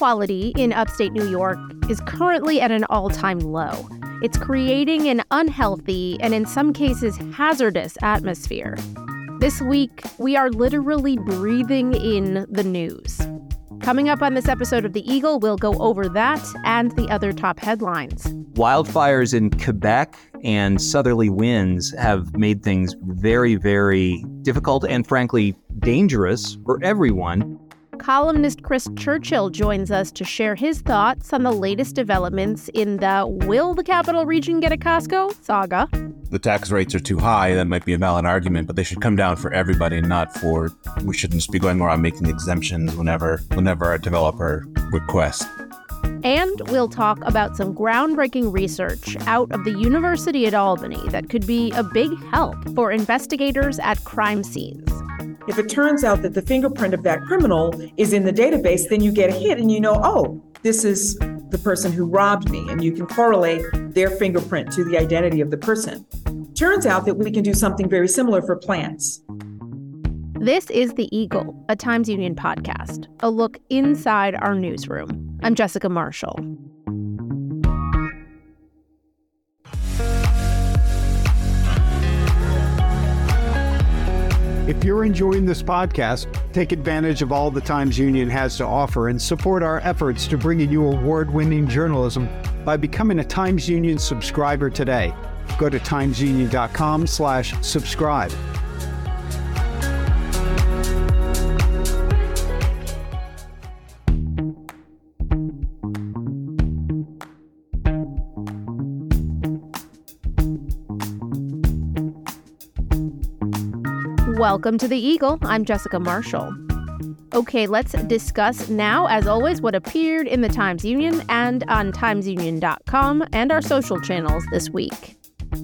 quality in upstate New York is currently at an all-time low. It's creating an unhealthy and in some cases hazardous atmosphere. This week, we are literally breathing in the news. Coming up on this episode of The Eagle, we'll go over that and the other top headlines. Wildfires in Quebec and southerly winds have made things very, very difficult and frankly dangerous for everyone. Columnist Chris Churchill joins us to share his thoughts on the latest developments in the Will the Capital Region Get a Costco saga. The tax rates are too high. That might be a valid argument, but they should come down for everybody, we shouldn't just be going around making exemptions whenever a developer requests. And we'll talk about some groundbreaking research out of the University at Albany that could be a big help for investigators at crime scenes. If it turns out that the fingerprint of that criminal is in the database, then you get a hit and you know, oh, this is the person who robbed me, and you can correlate their fingerprint to the identity of the person. Turns out that we can do something very similar for plants. This is The Eagle, a Times Union podcast, a look inside our newsroom. I'm Jessica Marshall. If you're enjoying this podcast, take advantage of all the Times Union has to offer and support our efforts to bring you award-winning journalism by becoming a Times Union subscriber today. Go to timesunion.com/subscribe. Welcome to The Eagle. I'm Jessica Marshall. Okay, let's discuss now, as always, what appeared in the Times Union and on timesunion.com and our social channels this week.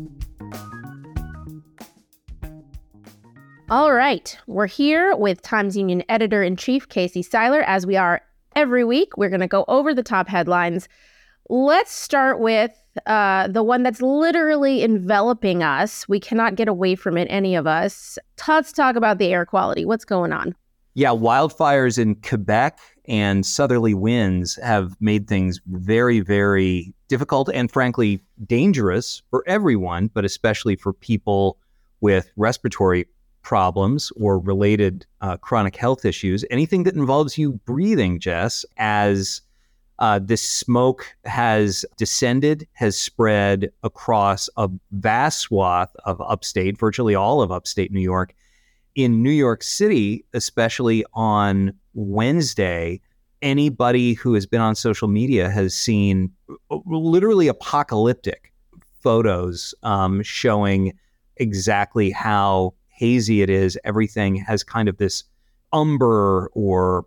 All right, we're here with Times Union Editor-in-Chief Casey Seiler. As we are every week, we're going to go over the top headlines. Let's start with the one that's literally enveloping us. We cannot get away from it, any of us. Let's talk about the air quality. What's going on? Yeah, wildfires in Quebec and southerly winds have made things very, very difficult and frankly dangerous for everyone, but especially for people with respiratory problems or related chronic health issues. Anything that involves you breathing, Jess, as this smoke has descended, has spread across a vast swath of upstate, virtually all of upstate New York. In New York City, especially on Wednesday, anybody who has been on social media has seen literally apocalyptic photos showing exactly how hazy it is. Everything has kind of this umber or,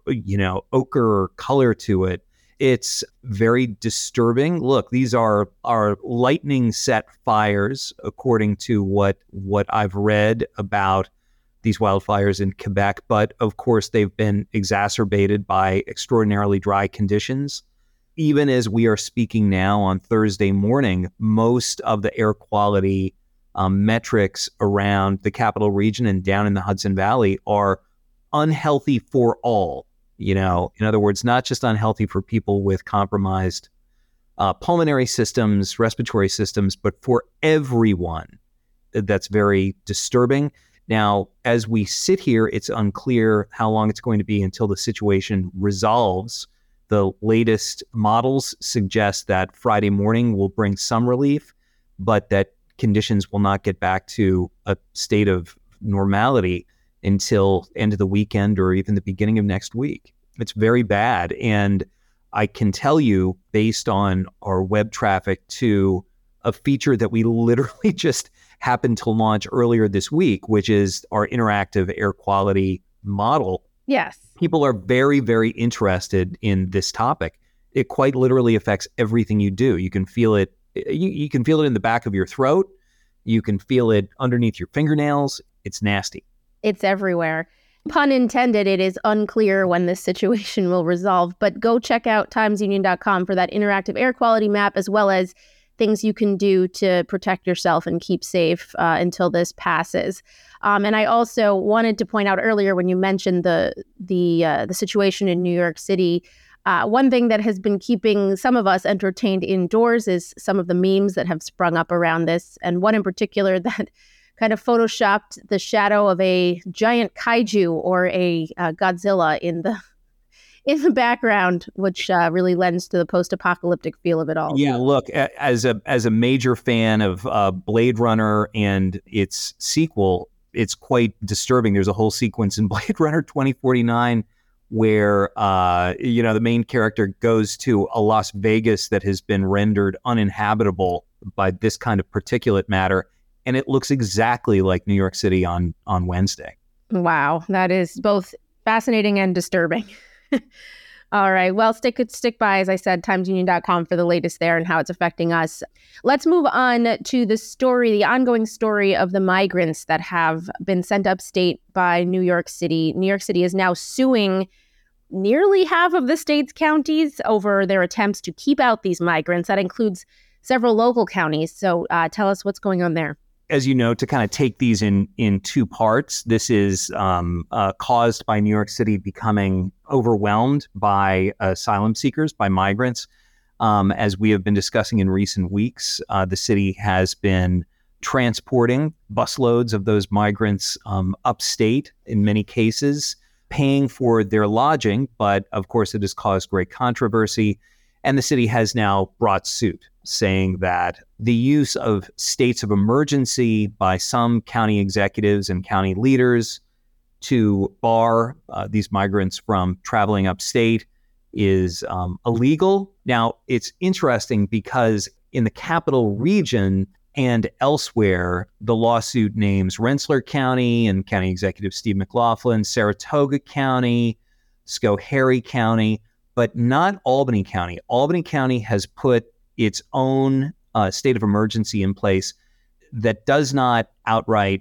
ochre color to it. It's very disturbing. Look, these are lightning set fires, according to what I've read about these wildfires in Quebec. But of course, they've been exacerbated by extraordinarily dry conditions. Even as we are speaking now on Thursday morning, most of the air quality metrics around the capital region and down in the Hudson Valley are unhealthy for all. In other words, not just unhealthy for people with compromised pulmonary systems, respiratory systems, but for everyone. That's very disturbing. Now, as we sit here, it's unclear how long it's going to be until the situation resolves. The latest models suggest that Friday morning will bring some relief, but that conditions will not get back to a state of normality until end of the weekend or even the beginning of next week. It's very bad. And I can tell you, based on our web traffic to a feature that we literally just happened to launch earlier this week, which is our interactive air quality model. Yes. People are very, very interested in this topic. It quite literally affects everything you do. You can feel it. You can feel it in the back of your throat. You can feel it underneath your fingernails. It's nasty. It's everywhere. Pun intended, it is unclear when this situation will resolve, but go check out timesunion.com for that interactive air quality map, as well as things you can do to protect yourself and keep safe until this passes. And I also wanted to point out earlier when you mentioned the situation in New York City, One thing that has been keeping some of us entertained indoors is some of the memes that have sprung up around this, and one in particular that kind of photoshopped the shadow of a giant kaiju or a Godzilla in the background, which really lends to the post-apocalyptic feel of it all. Yeah, look, as a major fan of Blade Runner and its sequel, it's quite disturbing. There's a whole sequence in Blade Runner 2049 where the main character goes to a Las Vegas that has been rendered uninhabitable by this kind of particulate matter, and it looks exactly like New York City on Wednesday. Wow, that is both fascinating and disturbing. All right. Well, stick by, as I said, timesunion.com for the latest there and how it's affecting us. Let's move on to the ongoing story of the migrants that have been sent upstate by New York City. New York City is now suing nearly half of the state's counties over their attempts to keep out these migrants. That includes several local counties. So tell us what's going on there. As you know, to kind of take these in two parts, this is caused by New York City becoming overwhelmed by asylum seekers, by migrants. As we have been discussing in recent weeks, the city has been transporting busloads of those migrants upstate in many cases, paying for their lodging. But of course, it has caused great controversy. And the city has now brought suit, saying that the use of states of emergency by some county executives and county leaders to bar these migrants from traveling upstate is illegal. Now, it's interesting because in the capital region and elsewhere, the lawsuit names Rensselaer County and County Executive Steve McLaughlin, Saratoga County, Schoharie County, but not Albany County. Albany County has put its own state of emergency in place that does not outright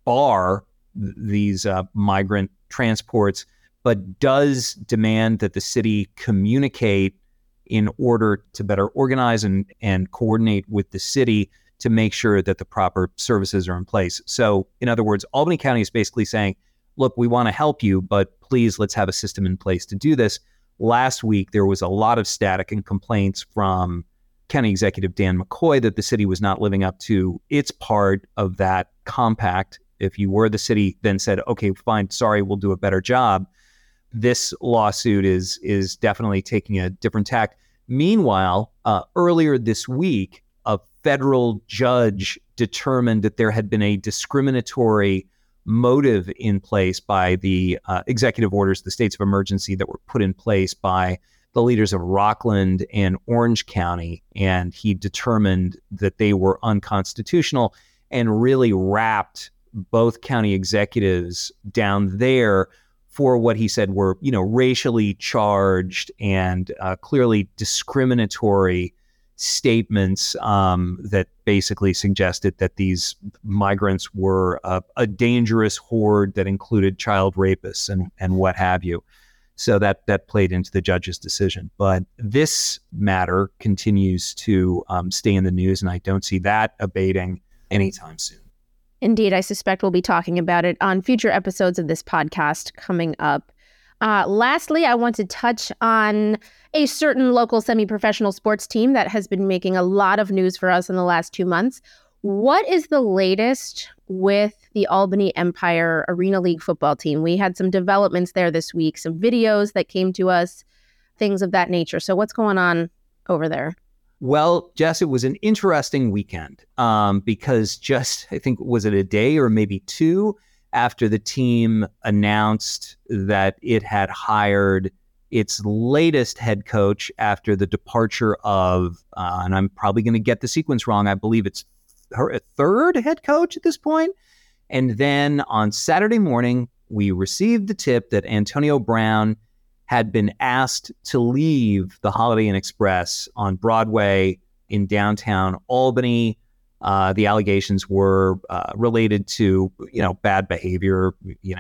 bar these migrant transports, but does demand that the city communicate in order to better organize and coordinate with the city to make sure that the proper services are in place. So, in other words, Albany County is basically saying, look, we want to help you, but please let's have a system in place to do this. Last week, there was a lot of static and complaints from County Executive Dan McCoy that the city was not living up to its part of that compact. If you were the city, then said, okay, fine, sorry, we'll do a better job. This lawsuit is definitely taking a different tack. Meanwhile, earlier this week, a federal judge determined that there had been a discriminatory motive in place by the executive orders, the states of emergency that were put in place by the leaders of Rockland and Orange County. And he determined that they were unconstitutional and really wrapped both county executives down there for what he said were, racially charged and clearly discriminatory statements that basically suggested that these migrants were a dangerous horde that included child rapists and what have you. So that played into the judge's decision. But this matter continues to stay in the news, and I don't see that abating anytime soon. Indeed, I suspect we'll be talking about it on future episodes of this podcast coming up. Lastly, I want to touch on a certain local semi-professional sports team that has been making a lot of news for us in the last 2 months. What is the latest with the Albany Empire Arena League football team? We had some developments there this week, some videos that came to us, things of that nature. So what's going on over there? Well, Jess, it was an interesting weekend because just, I think, was it a day or maybe two after the team announced that it had hired its latest head coach after the departure of, and I'm probably going to get the sequence wrong, I believe it's her third head coach at this point. And then on Saturday morning, we received the tip that Antonio Brown had been asked to leave the Holiday Inn Express on Broadway in downtown Albany. The allegations were related to, bad behavior,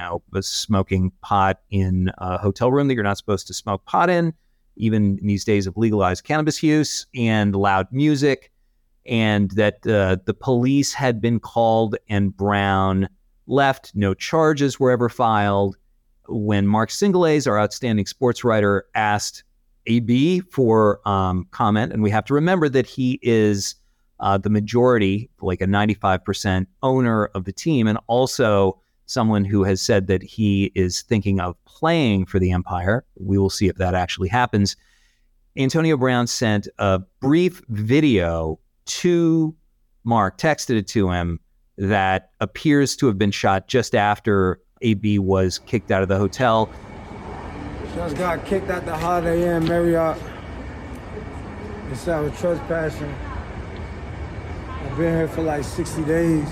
smoking pot in a hotel room that you're not supposed to smoke pot in, even in these days of legalized cannabis use, and loud music, and that the police had been called and Brown left. No charges were ever filed. When Mark Singles, our outstanding sports writer, asked AB for comment. And we have to remember that he is the majority, like a 95% owner of the team, and also someone who has said that he is thinking of playing for the Empire. We will see if that actually happens. Antonio Brown sent a brief video to Mark, texted it to him, that appears to have been shot just after AB was kicked out of the hotel. Just got kicked out the Holiday Inn Marriott. They said I was trespassing. I've been here for like 60 days.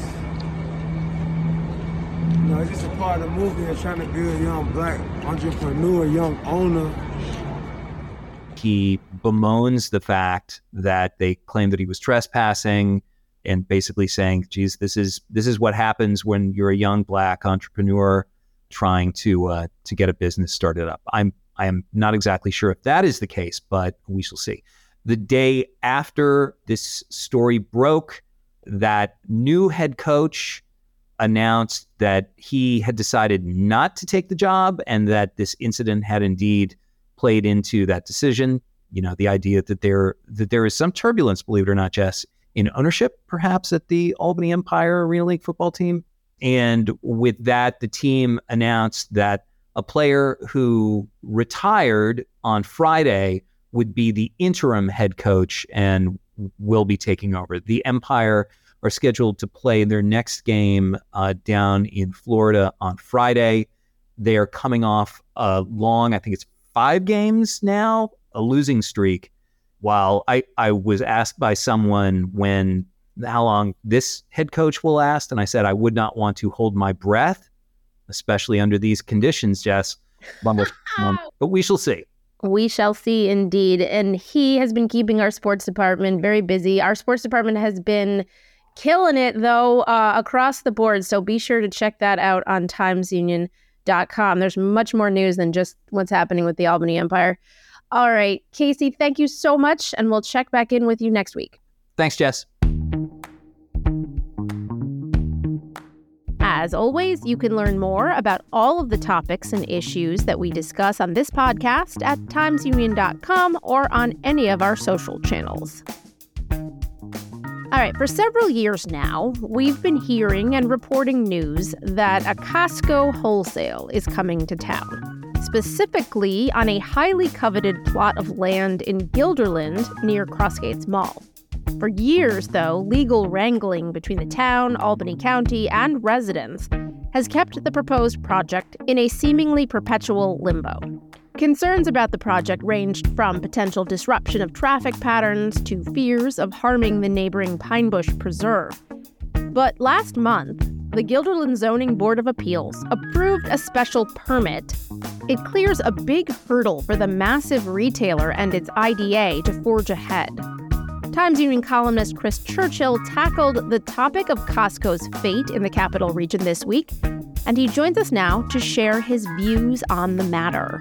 You know, it's just a part of the movement of trying to be a young black entrepreneur, young owner. He bemoans the fact that they claim that he was trespassing and basically saying, geez, this is what happens when you're a young black entrepreneur trying to get a business started up. I am not exactly sure if that is the case, but we shall see. The day after this story broke, that new head coach announced that he had decided not to take the job and that this incident had indeed played into that decision. You know, the idea that there is some turbulence, believe it or not, Jess, in ownership, perhaps at the Albany Empire Arena League football team. And with that, the team announced that a player who retired on Friday would be the interim head coach and will be taking over. The Empire are scheduled to play their next game down in Florida on Friday. They are coming off a long, I think it's 5 games now, a losing streak. While I was asked by someone how long this head coach will last, and I said I would not want to hold my breath, especially under these conditions, Jess. But we shall see. We shall see indeed. And he has been keeping our sports department very busy. Our sports department has been killing it, though, across the board. So be sure to check that out on timesunion.com. There's much more news than just what's happening with the Albany Empire. All right, Casey, thank you so much. And we'll check back in with you next week. Thanks, Jess. As always, you can learn more about all of the topics and issues that we discuss on this podcast at timesunion.com or on any of our social channels. All right, for several years now, we've been hearing and reporting news that a Costco wholesale is coming to town, specifically on a highly coveted plot of land in Guilderland near Crossgates Mall. For years, though, legal wrangling between the town, Albany County, and residents has kept the proposed project in a seemingly perpetual limbo. Concerns about the project ranged from potential disruption of traffic patterns to fears of harming the neighboring Pine Bush Preserve. But last month, the Guilderland Zoning Board of Appeals approved a special permit. It clears a big hurdle for the massive retailer and its IDA to forge ahead. Times Union columnist Chris Churchill tackled the topic of Costco's fate in the Capital Region this week, and he joins us now to share his views on the matter.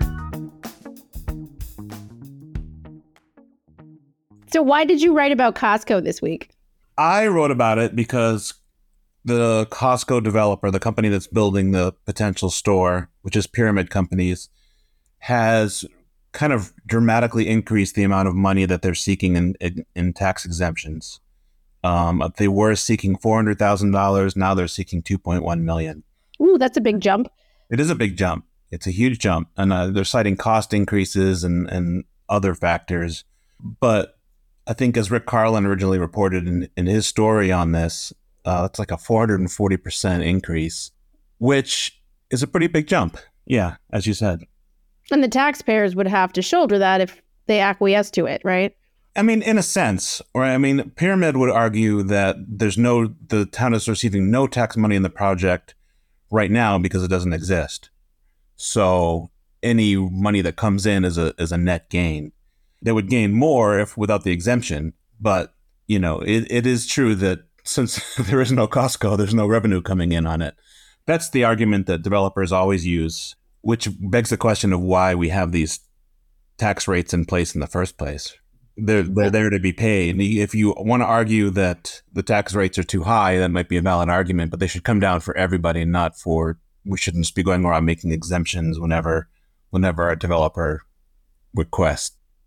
So why did you write about Costco this week? I wrote about it because the Costco developer, the company that's building the potential store, which is Pyramid Companies, has kind of dramatically increased the amount of money that they're seeking in tax exemptions. They were seeking $400,000. Now they're seeking $2.1 million. Ooh, that's a big jump. It is a big jump. It's a huge jump. And they're citing cost increases and other factors. But I think as Rick Carlin originally reported in his story on this, it's like a 440% increase, which is a pretty big jump. Yeah, as you said. And the taxpayers would have to shoulder that if they acquiesce to it, right? I mean, in a sense, right? I mean, Pyramid would argue that the town is receiving no tax money in the project right now because it doesn't exist. So any money that comes in is a net gain. They would gain more without the exemption. But, you know, it is true that since there is no Costco, there's no revenue coming in on it. That's the argument that developers always use, which begs the question of why we have these tax rates in place in the first place. They're there to be paid. If you want to argue that the tax rates are too high, that might be a valid argument, but they should come down for everybody, we shouldn't just be going around making exemptions whenever a developer requests.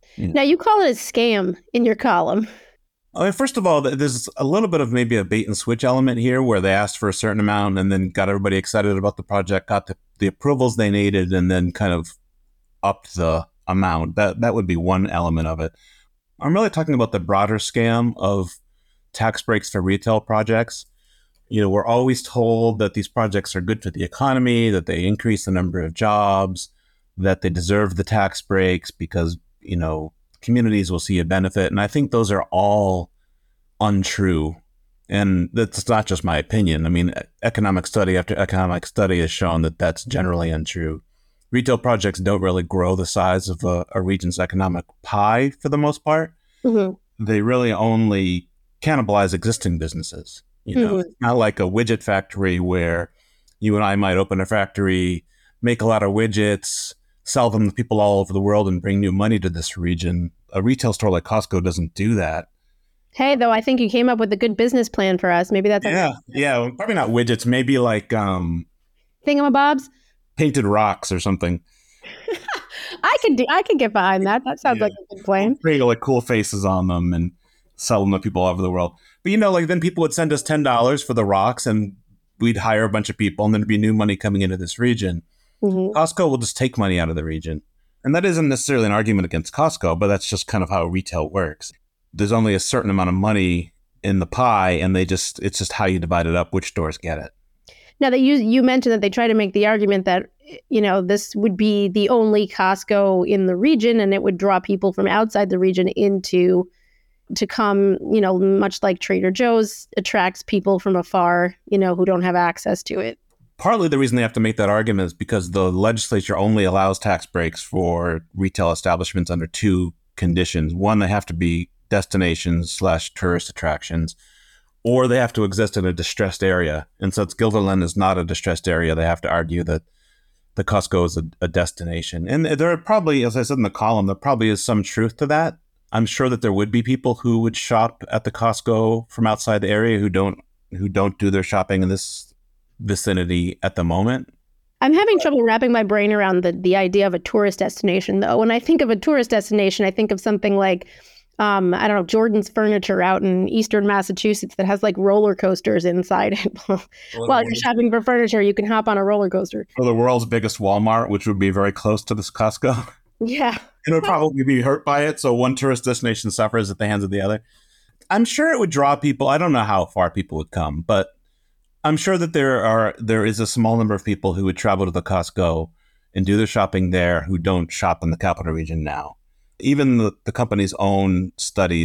Now, you call it a scam in your column. I mean, first of all, there's a little bit of maybe a bait and switch element here where they asked for a certain amount and then got everybody excited about the project, got the approvals they needed, and then kind of upped the amount. That would be one element of it. I'm really talking about the broader scam of tax breaks for retail projects. We're always told that these projects are good for the economy, that they increase the number of jobs, that they deserve the tax breaks because, communities will see a benefit. And I think those are all untrue. And that's not just my opinion. I mean, economic study after economic study has shown that that's generally untrue. Retail projects don't really grow the size of a region's economic pie for the most part. Mm-hmm. They really only cannibalize existing businesses. It's not like a widget factory where you and I might open a factory, make a lot of widgets, sell them to people all over the world and bring new money to this region. A retail store like Costco doesn't do that. Hey, though, I think you came up with a good business plan for us. Maybe that's... Yeah. Probably not widgets. Maybe like... thingamabobs? Painted rocks or something. I could get behind that. That sounds like a good plan. Bring like cool faces on them and sell them to people all over the world. But then people would send us $10 for the rocks and we'd hire a bunch of people and there'd be new money coming into this region. Mm-hmm. Costco will just take money out of the region. And that isn't necessarily an argument against Costco, but that's just kind of how retail works. There's only a certain amount of money in the pie and it's just how you divide it up, which stores get it. Now that you mentioned that they try to make the argument that, this would be the only Costco in the region and it would draw people from outside the region to come, much like Trader Joe's attracts people from afar, who don't have access to it. Partly the reason they have to make that argument is because the legislature only allows tax breaks for retail establishments under two conditions. One, they have to be destinations/tourist attractions, or they have to exist in a distressed area. And since Guilderland is not a distressed area, they have to argue that the Costco is a destination. And there are probably, as I said in the column, there probably is some truth to that. I'm sure that there would be people who would shop at the Costco from outside the area who don't do their shopping in this vicinity at the moment. I'm having trouble wrapping my brain around the idea of a tourist destination, though. When I think of a tourist destination, I think of something like, Jordan's Furniture out in eastern Massachusetts that has like roller coasters inside it. While you're shopping for furniture, you can hop on a roller coaster. Or the world's biggest Walmart, which would be very close to this Costco. Yeah. It would probably be hurt by it. So one tourist destination suffers at the hands of the other. I'm sure it would draw people. I don't know how far people would come, but I'm sure that there is a small number of people who would travel to the Costco and do their shopping there who don't shop in the capital region now. Even the company's own study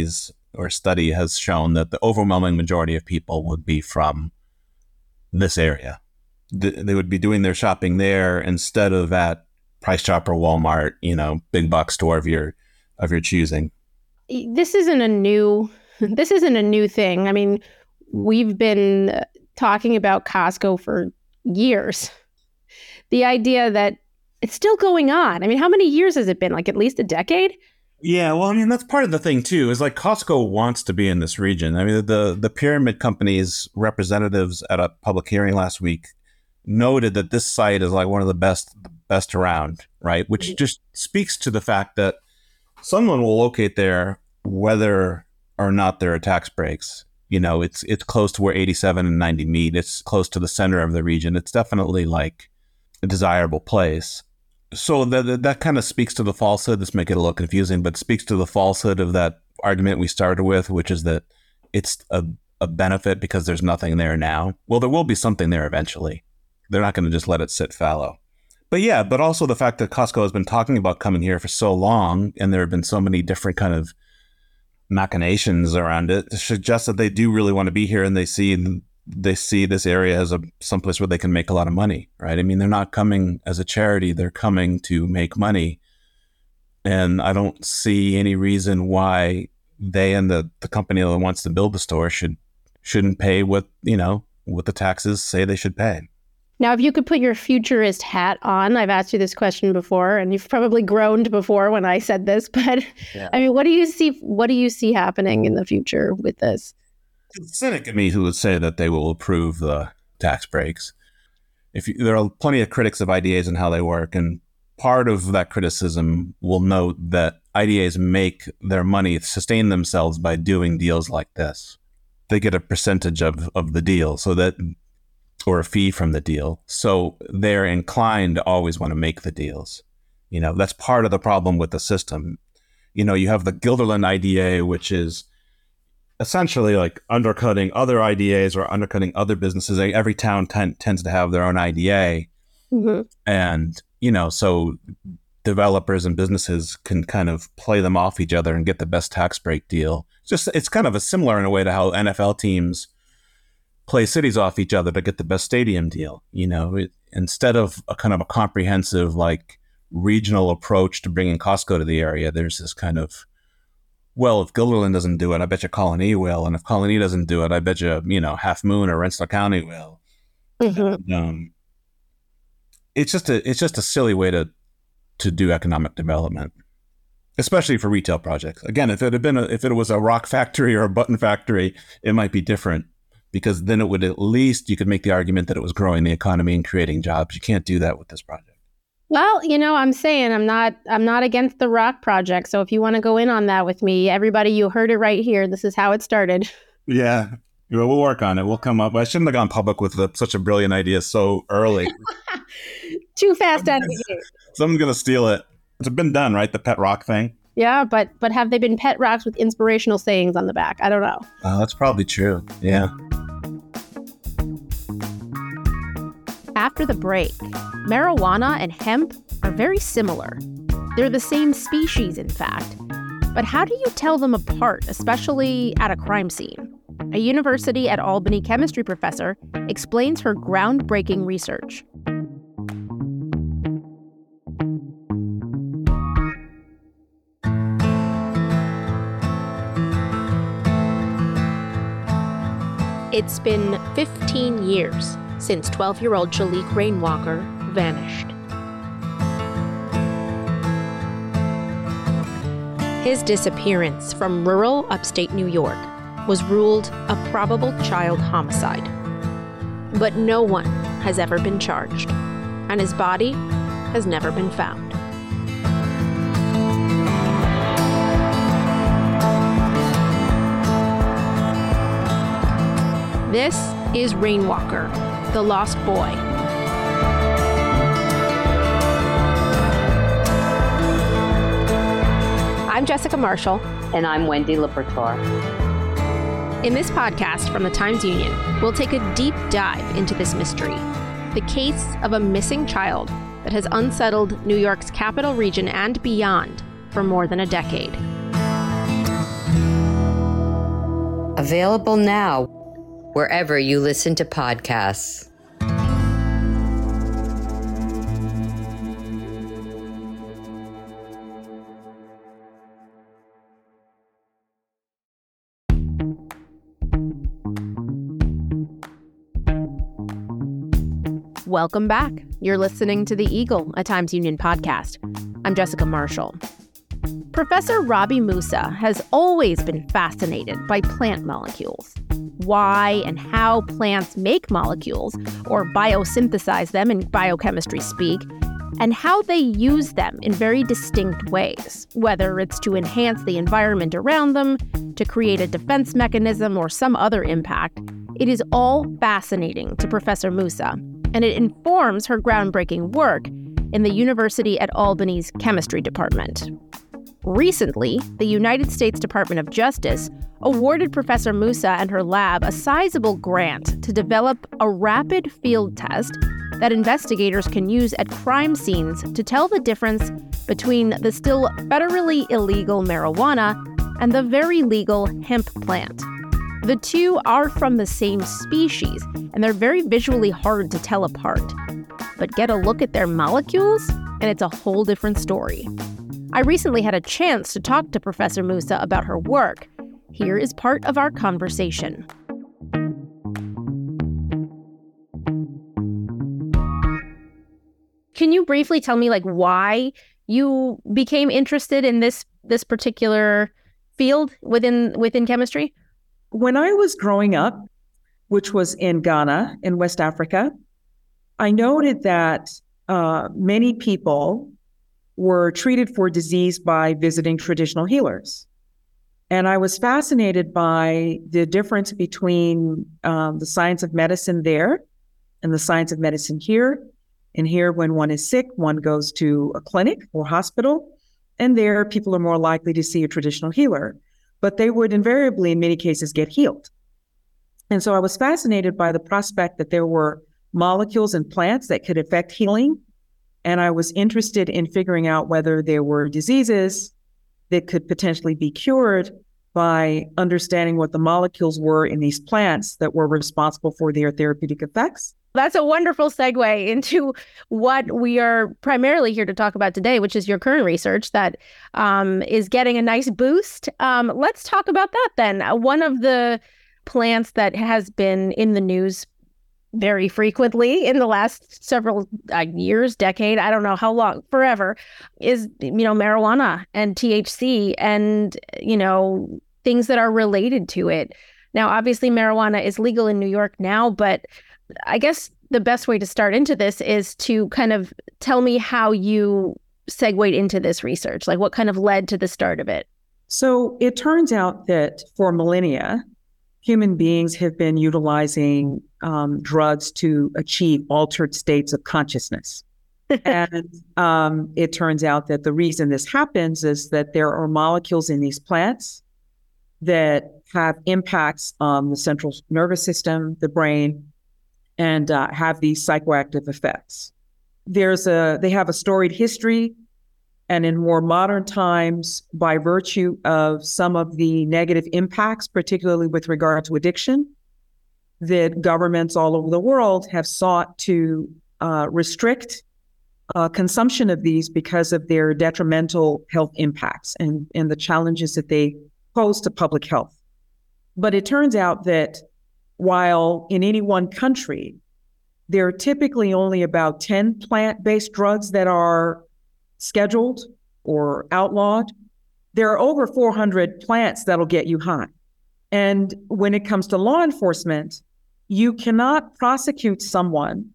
has shown that the overwhelming majority of people would be from this area. They would be doing their shopping there instead of at Price Chopper, Walmart, big box store of your choosing. This isn't a new thing. I mean, we've been talking about Costco for years. The idea that it's still going on. I mean, how many years has it been? Like at least a decade? Yeah, well, I mean, that's part of the thing, too, is like Costco wants to be in this region. I mean, the Pyramid Company's representatives at a public hearing last week noted that this site is like one of the best around, right? Which just speaks to the fact that someone will locate there whether or not there are tax breaks. It's close to where 87 and 90 meet. It's close to the center of the region. It's definitely like a desirable place. So that kind of speaks to the falsehood. This make it a little confusing, but speaks to the falsehood of that argument we started with, which is that it's a benefit because there's nothing there now. Well, there will be something there eventually. They're not going to just let it sit fallow. But also the fact that Costco has been talking about coming here for so long, and there have been so many different kind of machinations around it, suggests that they do really want to be here, and they see this area as someplace where they can make a lot of money, right? I mean, they're not coming as a charity; they're coming to make money, and I don't see any reason why they and the company that wants to build the store shouldn't pay what the taxes say they should pay. Now, if you could put your futurist hat on, I've asked you this question before, and you've probably groaned before when I said this, but yeah. I mean, what do you see happening in the future with this? The cynic in me who would say that they will approve the tax breaks. There are plenty of critics of IDAs and how they work, and part of that criticism will note that IDAs make their money, sustain themselves by doing deals like this. They get a percentage of the deal, or a fee from the deal. So they're inclined to always want to make the deals. That's part of the problem with the system. You have the Guilderland IDA, which is essentially like undercutting other IDAs or undercutting other businesses. Every town tends to have their own IDA. Mm-hmm. And, so developers and businesses can kind of play them off each other and get the best tax break deal. It's kind of similar in a way to how NFL teams play cities off each other to get the best stadium deal. Instead of a kind of a comprehensive, like, regional approach to bringing Costco to the area, there's this kind of, well, if Guilderland doesn't do it, I bet you Colony will. And if Colony doesn't do it, I bet you, Half Moon or Rensselaer County will. Mm-hmm. And, it's just a silly way to do economic development, especially for retail projects. Again, if it was a rock factory or a button factory, it might be different, because then it would, at least you could make the argument that it was growing the economy and creating jobs. You can't do that with this project. Well, I'm saying I'm not against the rock project. So if you want to go in on that with me, everybody, you heard it right here. This is how it started. Yeah. We'll work on it. We'll come up. I shouldn't have gone public with such a brilliant idea so early. Too fast out of the gate. Someone's going to steal it. It's been done, right? The pet rock thing. Yeah, but have they been pet rocks with inspirational sayings on the back? I don't know. That's probably true. Yeah. After the break, marijuana and hemp are very similar. They're the same species, in fact. But how do you tell them apart, especially at a crime scene? A University at Albany chemistry professor explains her groundbreaking research. It's been 15 years since 12-year-old Shalik Rainwalker vanished. His disappearance from rural upstate New York was ruled a probable child homicide. But no one has ever been charged, and his body has never been found. This is Rainwalker, the Lost Boy. I'm Jessica Marshall. And I'm Wendy Liberatore. In this podcast from the Times-Union, we'll take a deep dive into this mystery, the case of a missing child that has unsettled New York's capital region and beyond for more than a decade. Available now, wherever you listen to podcasts. Welcome back. You're listening to The Eagle, a Times-Union podcast. I'm Jessica Marshall. Professor Rabih Moussa has always been fascinated by plant molecules. Why and how plants make molecules, or biosynthesize them in biochemistry speak, and how they use them in very distinct ways, whether it's to enhance the environment around them, to create a defense mechanism, or some other impact. It is all fascinating to Professor Moussa, and it informs her groundbreaking work in the University at Albany's chemistry department. Recently, the United States Department of Justice awarded Professor Moussa and her lab a sizable grant to develop a rapid field test that investigators can use at crime scenes to tell the difference between the still federally illegal marijuana and the very legal hemp plant. The two are from the same species, and they're very visually hard to tell apart. But get a look at their molecules, and it's a whole different story. I recently had a chance to talk to Professor Moussa about her work. Here is part of our conversation. Can you briefly tell me, why you became interested in this particular field within chemistry? When I was growing up, which was in Ghana, in West Africa, I noted that many people were treated for disease by visiting traditional healers. And I was fascinated by the difference between the science of medicine there and the science of medicine here. And here, when one is sick, one goes to a clinic or hospital, and there people are more likely to see a traditional healer. But they would invariably, in many cases, get healed. And so I was fascinated by the prospect that there were molecules in plants that could affect healing. And I was interested in figuring out whether there were diseases that could potentially be cured by understanding what the molecules were in these plants that were responsible for their therapeutic effects. That's a wonderful segue into what we are primarily here to talk about today, which is your current research that is getting a nice boost. Let's talk about that then. One of the plants that has been in the news very frequently in the last several years, decade, I don't know how long, forever, is, marijuana and THC and, things that are related to it. Now, obviously, marijuana is legal in New York now, but I guess the best way to start into this is to kind of tell me how you segued into this research, like what kind of led to the start of it. So it turns out that for millennia, human beings have been utilizing drugs to achieve altered states of consciousness. And it turns out that the reason this happens is that there are molecules in these plants that have impacts on the central nervous system, the brain, and have these psychoactive effects. They have a storied history, and in more modern times, by virtue of some of the negative impacts, particularly with regard to addiction, that governments all over the world have sought to restrict consumption of these because of their detrimental health impacts and the challenges that they pose to public health. But it turns out that while in any one country, there are typically only about 10 plant-based drugs that are scheduled or outlawed, there are over 400 plants that'll get you high. And when it comes to law enforcement, you cannot prosecute someone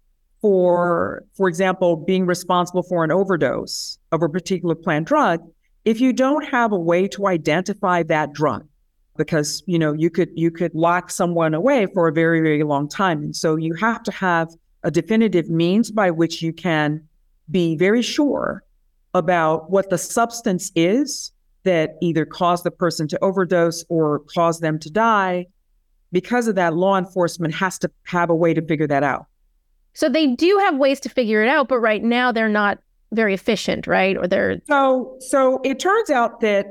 for example, being responsible for an overdose of a particular plant drug if you don't have a way to identify that drug. Because, you could lock someone away for a very, very long time. And so you have to have a definitive means by which you can be very sure about what the substance is that either caused the person to overdose or caused them to die. Because of that, law enforcement has to have a way to figure that out. So they do have ways to figure it out, but right now they're not very efficient, right? Or they're... So it turns out that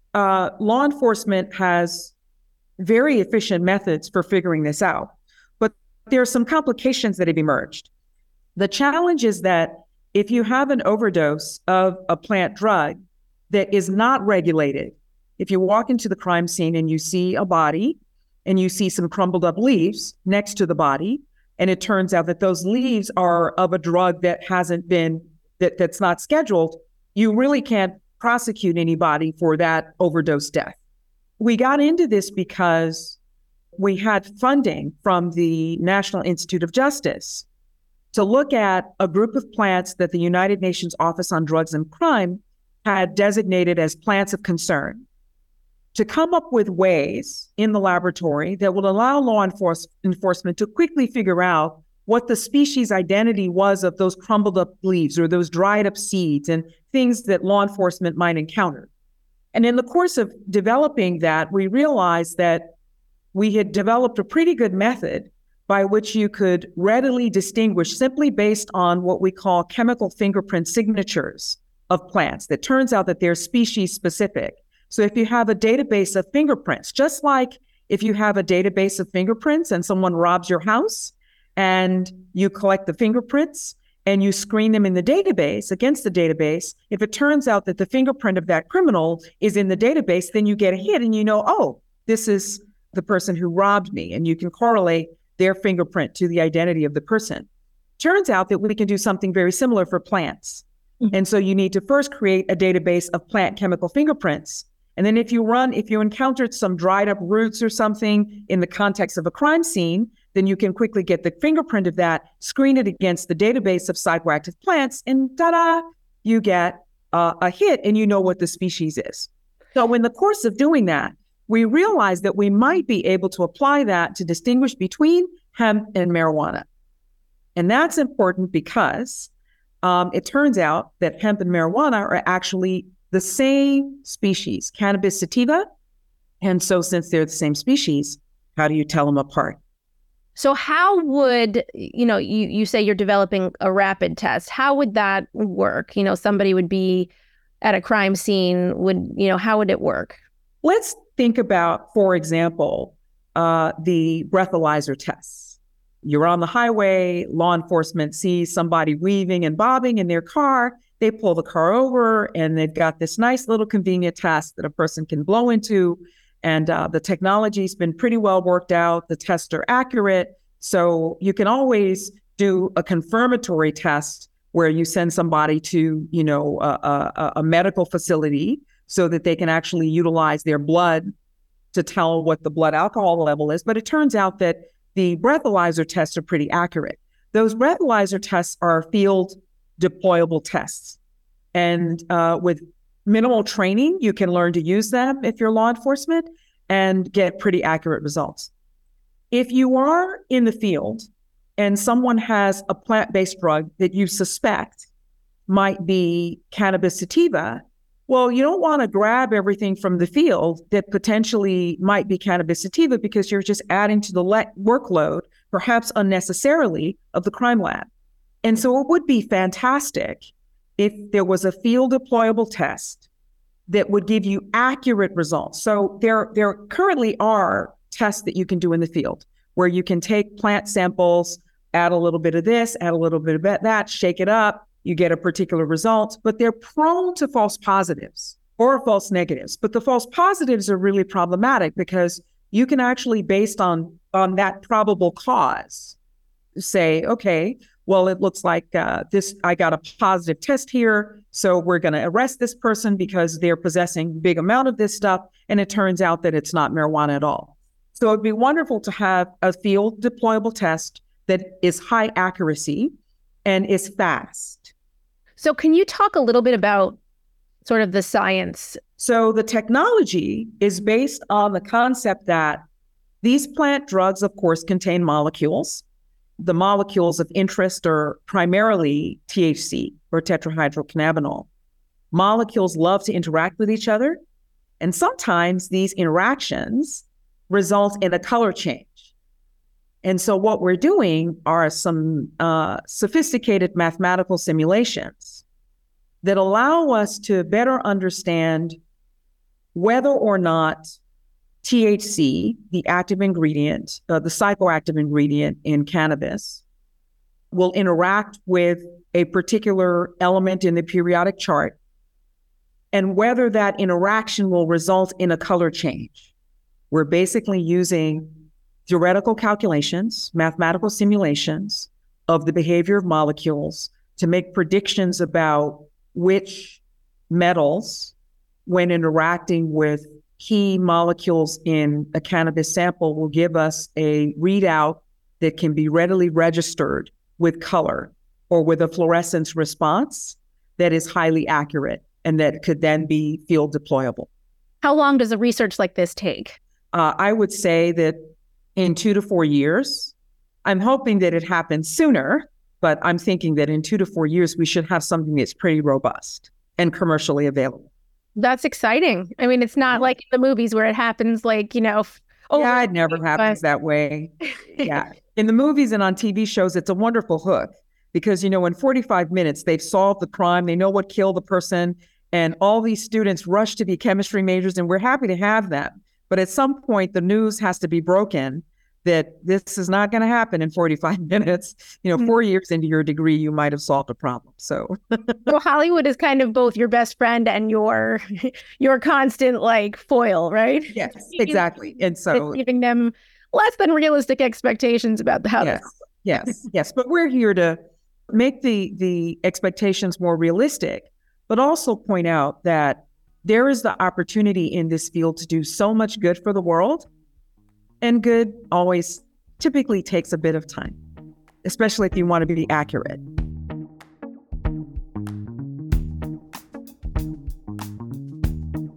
law enforcement has very efficient methods for figuring this out, but there are some complications that have emerged. The challenge is that if you have an overdose of a plant drug that is not regulated, if you walk into the crime scene and you see a body and you see some crumbled up leaves next to the body, and it turns out that those leaves are of a drug that hasn't been, that's not scheduled, you really can't prosecute anybody for that overdose death. We got into this because we had funding from the National Institute of Justice to look at a group of plants that the United Nations Office on Drugs and Crime had designated as plants of concern, to come up with ways in the laboratory that would allow law enforcement to quickly figure out what the species identity was of those crumbled up leaves or those dried up seeds and things that law enforcement might encounter. And in the course of developing that, we realized that we had developed a pretty good method by which you could readily distinguish simply based on what we call chemical fingerprint signatures of plants. That turns out that they're species specific. So if you have a database of fingerprints, just like if you have a database of fingerprints and someone robs your house and you collect the fingerprints and you screen them in the database against the database, if it turns out that the fingerprint of that criminal is in the database, then you get a hit and oh, this is the person who robbed me, and you can correlate their fingerprint to the identity of the person. Turns out that we can do something very similar for plants. Mm-hmm. And so you need to first create a database of plant chemical fingerprints. And then if you encountered some dried up roots or something in the context of a crime scene, then you can quickly get the fingerprint of that, screen it against the database of psychoactive plants, and ta-da, you get a hit and you know what the species is. So in the course of doing that, we realized that we might be able to apply that to distinguish between hemp and marijuana. And that's important because it turns out that hemp and marijuana are actually the same species, Cannabis sativa. And so since they're the same species, how do you tell them apart? So how would, you say you're developing a rapid test. How would that work? Somebody would be at a crime scene, how would it work? Let's think about, for example, the breathalyzer tests. You're on the highway, law enforcement sees somebody weaving and bobbing in their car. They pull the car over and they've got this nice little convenient test that a person can blow into. And the technology's been pretty well worked out. The tests are accurate. So you can always do a confirmatory test where you send somebody to, a medical facility so that they can actually utilize their blood to tell what the blood alcohol level is. But it turns out that the breathalyzer tests are pretty accurate. Those breathalyzer tests are field deployable tests. And with minimal training, you can learn to use them if you're law enforcement and get pretty accurate results. If you are in the field and someone has a plant-based drug that you suspect might be Cannabis sativa, well, you don't want to grab everything from the field that potentially might be Cannabis sativa because you're just adding to the workload, perhaps unnecessarily, of the crime lab. And so it would be fantastic if there was a field deployable test that would give you accurate results. So there currently are tests that you can do in the field where you can take plant samples, add a little bit of this, add a little bit of that, shake it up, you get a particular result, but they're prone to false positives or false negatives. But the false positives are really problematic because you can actually, based on that probable cause, say, okay, well, it looks like I got a positive test here, so we're going to arrest this person because they're possessing a big amount of this stuff, and it turns out that it's not marijuana at all. So it'd be wonderful to have a field deployable test that is high accuracy and is fast. So can you talk a little bit about sort of the science? So the technology is based on the concept that these plant drugs, of course, contain molecules. The molecules of interest are primarily THC, or tetrahydrocannabinol. Molecules love to interact with each other, and sometimes these interactions result in a color change. And so what we're doing are some sophisticated mathematical simulations that allow us to better understand whether or not THC, the active ingredient, the psychoactive ingredient in cannabis, will interact with a particular element in the periodic chart, and whether that interaction will result in a color change. We're basically using theoretical calculations, mathematical simulations of the behavior of molecules to make predictions about which metals, when interacting with key molecules in a cannabis sample, will give us a readout that can be readily registered with color or with a fluorescence response that is highly accurate and that could then be field deployable. How long does a research like this take? I would say that in 2 to 4 years. I'm hoping that it happens sooner, but I'm thinking that in 2 to 4 years, we should have something that's pretty robust and commercially available. That's exciting. I mean, it's not like in the movies where it happens like, Yeah, it never happens that way. Yeah. In the movies and on TV shows, it's a wonderful hook because, in 45 minutes, they've solved the crime. They know what killed the person. And all these students rush to be chemistry majors, and we're happy to have them. But at some point, the news has to be broken that this is not going to happen in 45 minutes. 4 years into your degree, you might have solved a problem. So Hollywood is kind of both your best friend and your constant foil, right? Yes, exactly. And so giving them less than realistic expectations about how Yes. But we're here to make the expectations more realistic, but also point out that there is the opportunity in this field to do so much good for the world. And good always typically takes a bit of time, especially if you want to be accurate.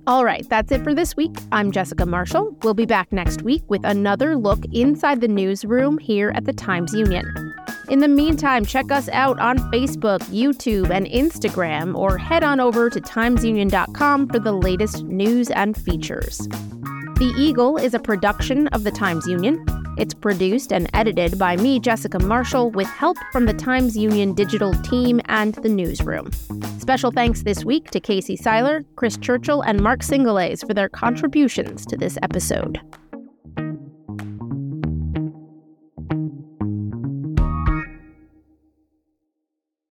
All right, that's it for this week. I'm Jessica Marshall. We'll be back next week with another look inside the newsroom here at the Times-Union. In the meantime, check us out on Facebook, YouTube, and Instagram, or head on over to timesunion.com for the latest news and features. The Eagle is a production of the Times-Union. It's produced and edited by me, Jessica Marshall, with help from the Times-Union digital team and the newsroom. Special thanks this week to Casey Seiler, Chris Churchill, and Mark Singolays for their contributions to this episode.